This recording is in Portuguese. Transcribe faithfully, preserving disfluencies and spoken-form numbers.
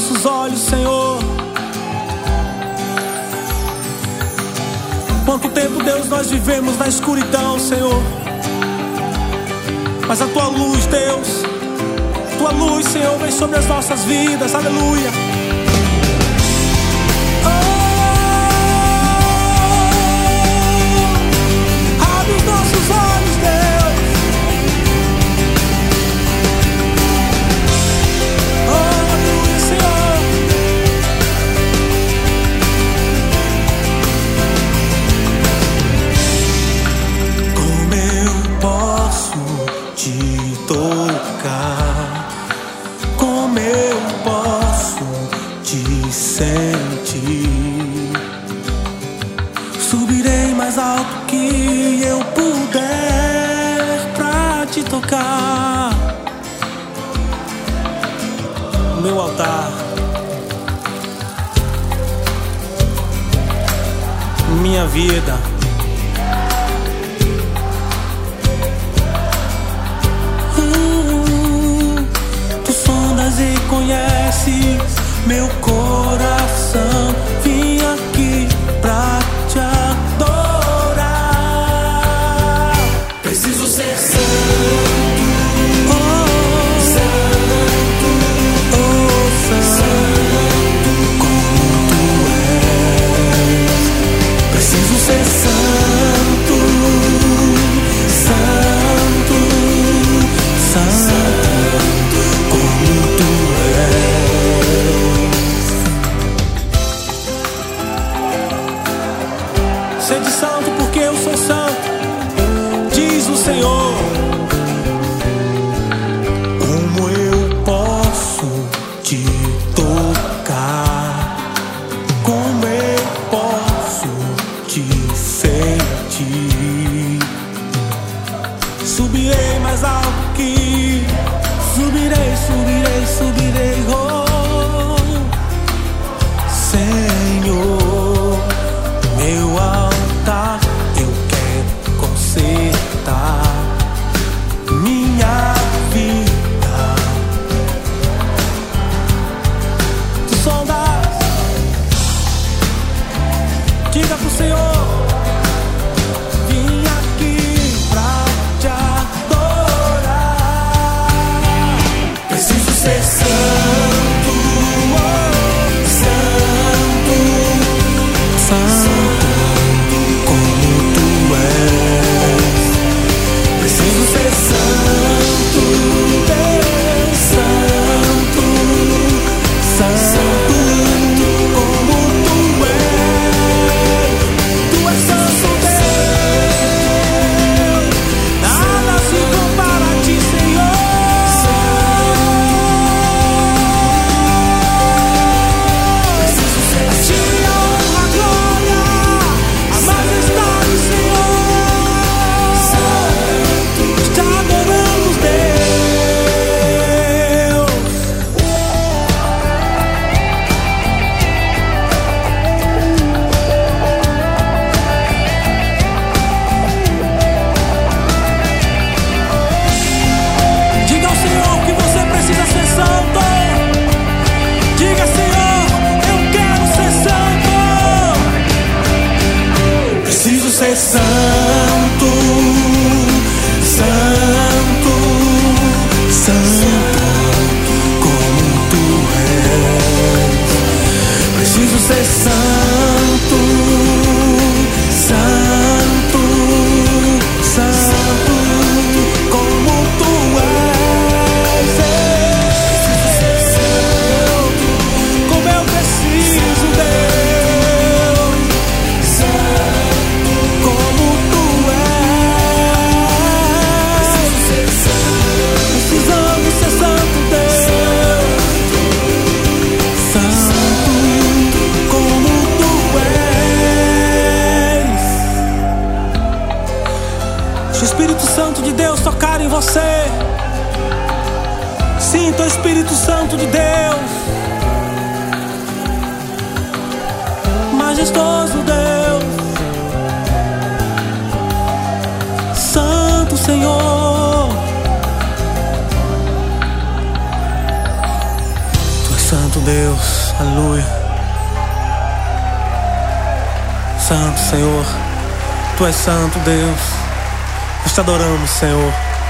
nossos olhos, Senhor. Quanto tempo, Deus, nós vivemos na escuridão, Senhor. Mas a Tua luz, Deus, Tua luz, Senhor, vem sobre as nossas vidas, aleluia. Como eu posso te sentir? Subirei mais alto que eu puder pra te tocar. Meu altar, minha vida. E conheces meu coração, vim aqui pra te adorar. Preciso ser santo, oh, santo, oh, santo, santo como tu és. Preciso ser santo, santo, santo. Sede santo porque eu sou santo, diz o Senhor. Como eu posso te tocar? Como eu posso te sentir? Subirei mais alto que subirei, subirei, subirei, oh Senhor, meu altar eu quero consertar minha vida. Tu sondas, diga pro Senhor. Vim aqui pra te adorar. Preciso ser santo, oh, santo, Santo como tu és. preciso ser santo, Deus, santo, santo como tu és. Tu és santo, Deus. Nada se compara a ti, Senhor. preciso ser A ti a honra, a glória, a majestade, Senhor. Te adoramos, Deus. Diga ao Senhor que você precisa ser santo. Diga, Senhor, eu quero ser santo. Preciso ser santo, santo, santo, como tu és. Preciso ser santo, santo, santo, como tu és. Preciso ser santo, Como eu preciso, Deus. santo, Como tu és. preciso ser santo. Precisamos ser santo, Deus. Santo como tu és. Se o Espírito Santo de Deus tocar em você, sinta o Espírito Santo de Deus. Majestoso Deus, Santo Senhor. Tu és Santo Deus, aleluia. Santo Senhor, Tu és santo Deus. Nós te adoramos, Senhor.